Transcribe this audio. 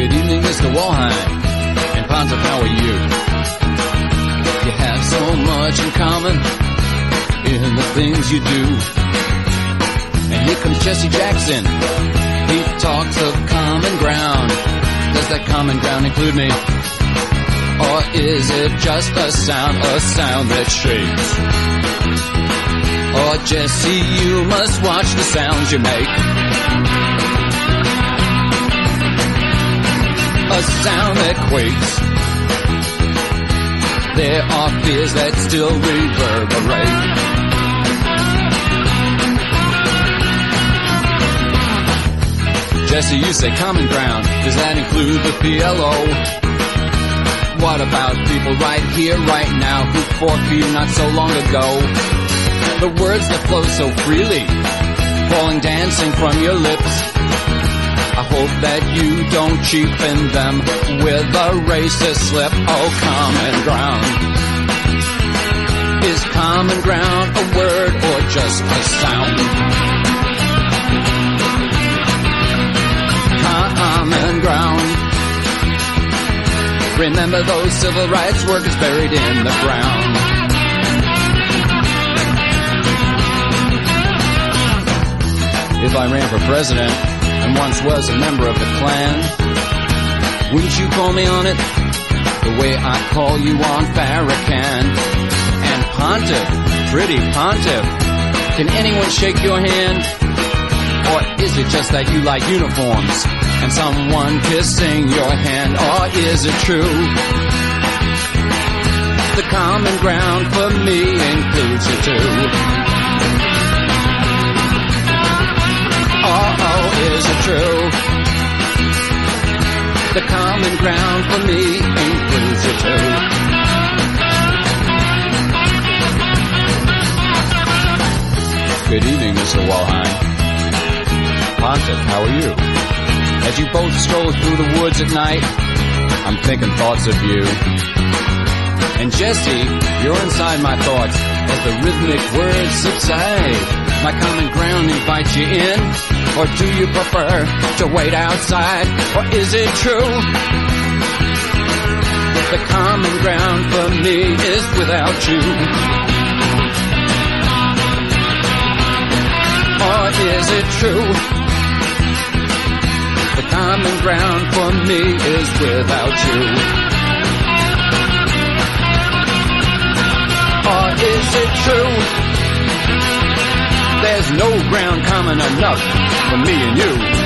Good evening, Mr. Walheim. And Pontiff, how are you? You have so much in common in the things you do. And here comes Jesse Jackson. He talks of common ground. Does that common ground include me? Or is it just a sound that shakes? Oh, Jesse, you must watch the sounds you make. A sound that quakes. There are fears that still reverberate. Jesse, you say common ground. Does that include the PLO? What about people right here, right now, who fought for you not so long ago? The words that flow so freely, falling dancing from your lips. I hope that you don't cheapen them with a racist slip. Oh, common ground. Is common ground a word or just a sound? Common ground. Remember those civil rights workers buried in the ground. If I ran for president and once was a member of the Klan, wouldn't you call me on it the way I call you on Farrakhan? And Pontiff, pretty Pontiff, can anyone shake your hand? Or is it just that you like uniforms and someone kissing your hand? Or is it true the common ground for me includes you too? Oh, is it true? The common ground for me includes you too. Good evening, Mr. Walheim. Pontiff, how are you? As you both stroll through the woods at night, I'm thinking thoughts of you. And Jesse, you're inside my thoughts as the rhythmic words subside. My common ground invites you in, or do you prefer to wait outside? Or is it true that the common ground for me is without you? Or is it true the common ground for me is without you? Or is it true there's no ground common enough for me and you?